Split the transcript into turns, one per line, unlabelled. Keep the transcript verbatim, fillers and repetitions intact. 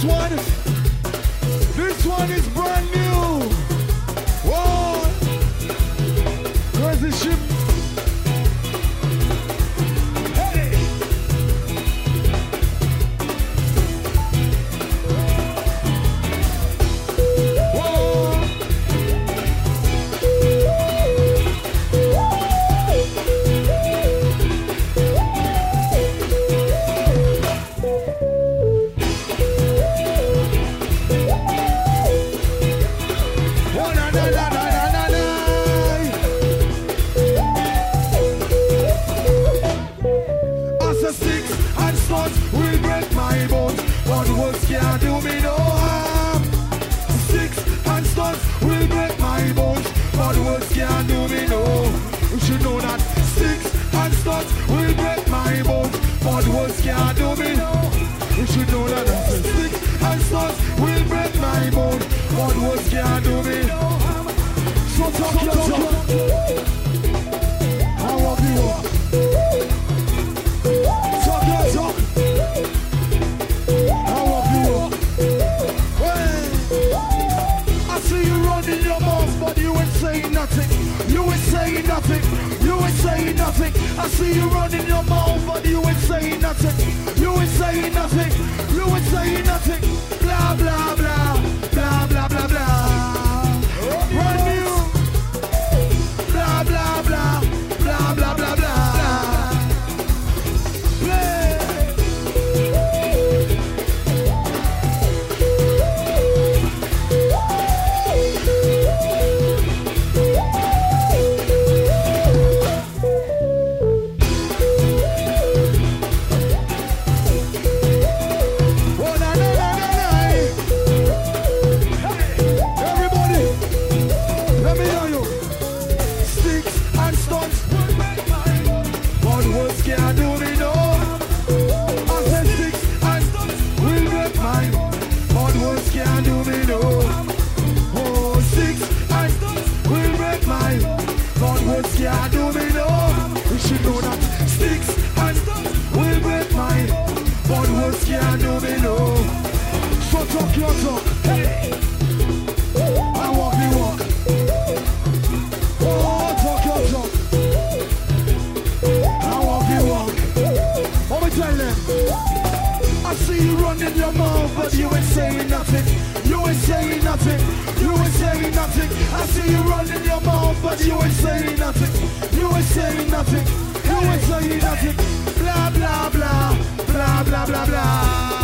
one, this one is brand new. Whoa, where's the ship? Hey. Whoa. Will break my bones, but words can't do me no harm. Sticks and stones will break my bones, but words can't do me no. You should know that sticks and stones will break my bones, but words can't do me no. You should know that sticks and stones will break my bones, but words can't do me no. So talk your talk, I walk you walk. Talk your talk. But you ain't saying nothing, you ain't saying nothing, you ain't saying nothing. I see you running your mouth, but you ain't saying nothing, you ain't saying nothing, you ain't saying nothing. Blah, blah, blah, blah, blah, blah, blah. Brand new. Blah, blah, blah, blah, blah, blah, blah. Play. Yeah, do me no. You should know that sticks and stones will break my, but words can't do me no. So talk your talk, hey. I walk the walk. Oh, talk your talk. I walk the walk. What we tell them? I see you running your mouth, but you ain't saying nothing. You ain't saying nothing. You ain't saying nothing. I see you running your mouth, but you ain't saying nothing. You ain't saying nothing. You ain't saying nothing. Blah, blah, blah. Blah, blah, blah, blah.